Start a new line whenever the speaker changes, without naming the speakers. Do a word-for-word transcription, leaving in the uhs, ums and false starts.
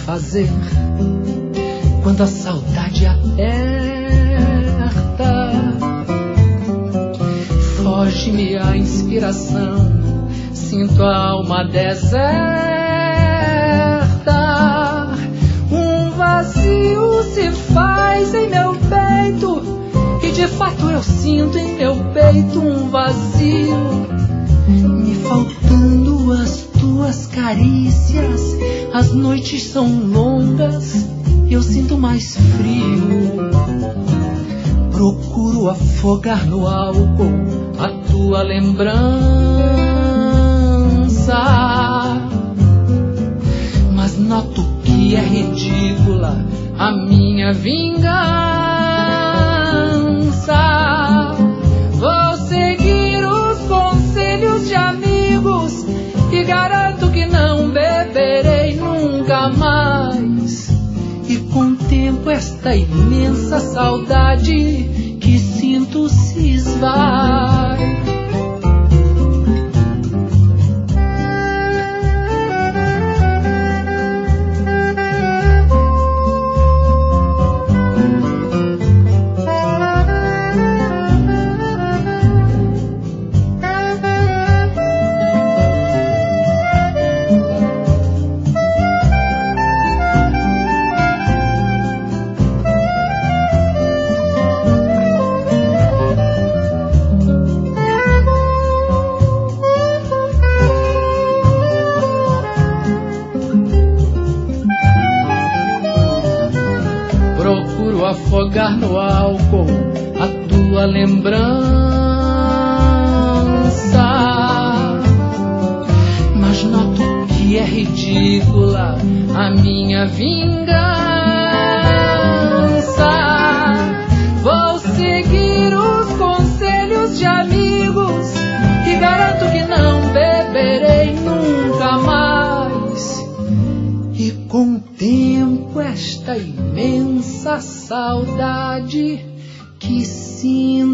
fazer quando a saudade aperta? Foge-me a inspiração, sinto a alma deserta. Um vazio se faz em meu peito, e de fato eu sinto em meu peito um vazio, me faltando as tuas carícias. As noites são longas e eu sinto mais frio. Procuro afogar no álcool a tua lembrança, mas noto que é ridícula a minha vingança. Vou seguir os conselhos de amigos e garanto que não beberei nunca mais. E contemplo esta imensa saudade que sinto se esvai. Afogar no álcool a tua lembrança, mas noto que é ridícula a minha vingança. Vou seguir os conselhos de amigos e garanto que não beberei nunca mais. E contemplo esta imensa saudade que sinto